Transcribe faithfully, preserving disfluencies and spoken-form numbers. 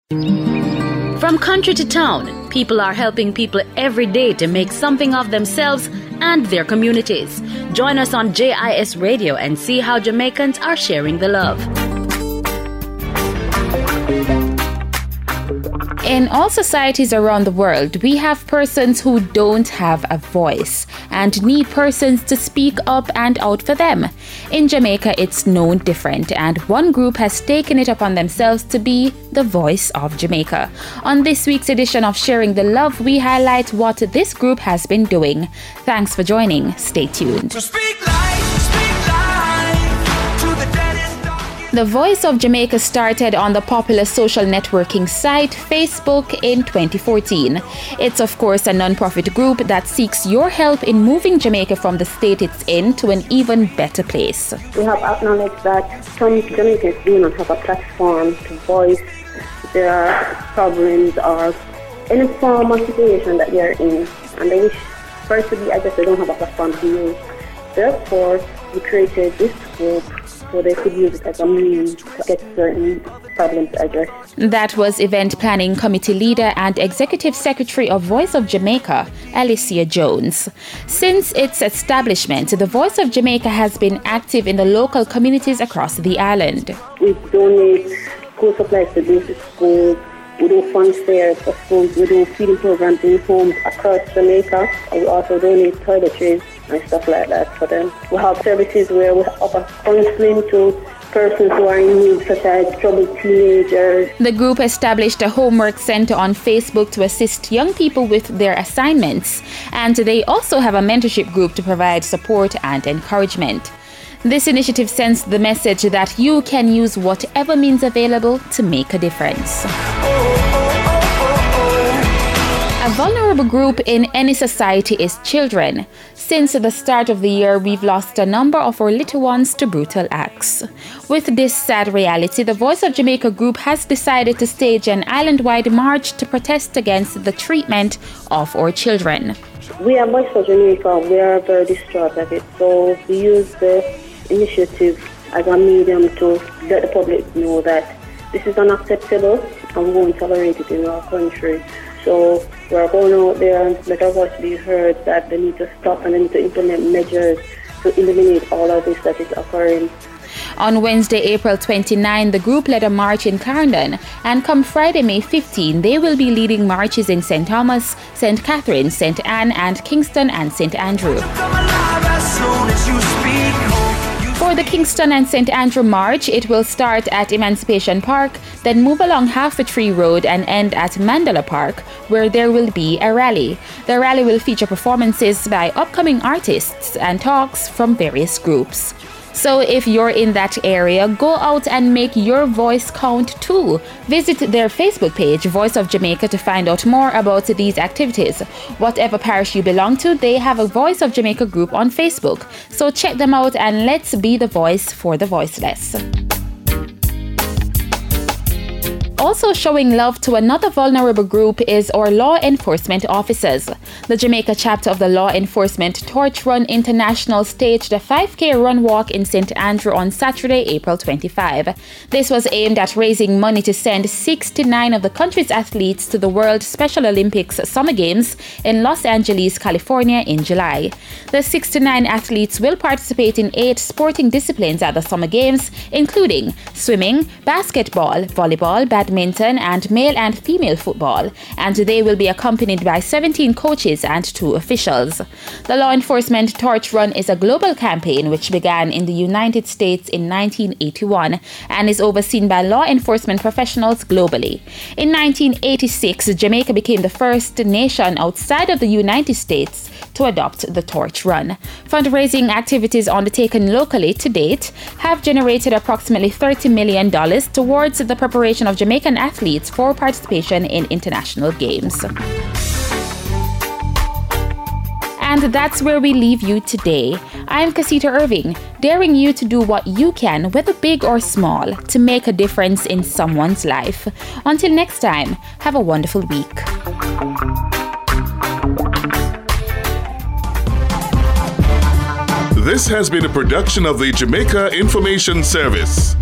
From country to town, people are helping people every day to make something of themselves and their communities. Join us on J I S Radio and see how Jamaicans are sharing the love. In all societies around the world, we have persons who don't have a voice and need persons to speak up and out for them. In Jamaica, it's no different, and one group has taken it upon themselves to be the voice of Jamaica. On this week's edition of Sharing the Love, we highlight what this group has been doing. Thanks for joining. Stay tuned. So speak life, speak life to the deadest darkest. The Voice of Jamaica started on the popular social networking site Facebook in twenty fourteen. It's of course a non-profit group that seeks your help in moving Jamaica from the state it's in to an even better place. We have acknowledged that some Jamaicans do not have a platform to voice their problems or any form of situation that they are in, and they wish first to be addressed. They don't have a platform to use. Therefore, we created this group so they could use it as a means to get certain problems addressed. That was Event Planning Committee Leader and Executive Secretary of Voice of Jamaica, Alicia Jones. Since its establishment, the Voice of Jamaica has been active in the local communities across the island. We donate school supplies to basic schools. We do fun fairs for schools. We do feeding programs in homes across Jamaica. And we also donate toiletries and stuff like that for them. We have services where we offer counseling to persons who are in need, such as troubled teenagers. The group established a homework center on Facebook to assist young people with their assignments, and they also have a mentorship group to provide support and encouragement. This initiative sends the message that you can use whatever means available to make a difference. A vulnerable group in any society is children. Since the start of the year, we've lost a number of our little ones to brutal acts. With this sad reality, the Voice of Jamaica group has decided to stage an island-wide march to protest against the treatment of our children. We are Voice of Jamaica. We are very distraught at it. So we use the initiative as a medium to let the public know that this is unacceptable and we won't tolerate it in our country. So we're going out there and let our voice be heard that they need to stop and they need to implement measures to eliminate all of this that is occurring. On Wednesday, April twenty-ninth, the group led a march in Clarendon, and come Friday, May fifteenth, they will be leading marches in Saint Thomas, Saint Catherine, Saint Anne, and Kingston and Saint Andrew. For the Kingston and Saint Andrew March, it will start at Emancipation Park, then move along Half the Tree Road and end at Mandela Park, where there will be a rally. The rally will feature performances by upcoming artists and talks from various groups. So if you're in that area, go out and make your voice count too. Visit their Facebook page, Voice of Jamaica, to find out more about these activities. Whatever parish you belong to, they have a Voice of Jamaica group on Facebook. So check them out and let's be the voice for the voiceless. Also showing love to another vulnerable group is our law enforcement officers. The Jamaica chapter of the Law Enforcement Torch Run International staged a five K run walk in Saint Andrew on Saturday, April twenty-fifth. This was aimed at raising money to send sixty-nine of the country's athletes to the World Special Olympics Summer Games in Los Angeles, California in July. The sixty-nine athletes will participate in eight sporting disciplines at the Summer Games, including swimming, basketball, volleyball, badminton, badminton and male and female football, and they will be accompanied by seventeen coaches and two officials. The Law Enforcement Torch Run is a global campaign which began in the United States in nineteen eighty-one and is overseen by law enforcement professionals globally. In nineteen eighty-six, Jamaica became the first nation outside of the United States to adopt the Torch Run. Fundraising activities undertaken locally to date have generated approximately thirty million dollars towards the preparation of Jamaican athletes for participation in international games. And that's where we leave you today. I'm Casita Irving, daring you to do what you can, whether big or small, to make a difference in someone's life. Until next time, have a wonderful week. This has been a production of the Jamaica Information Service.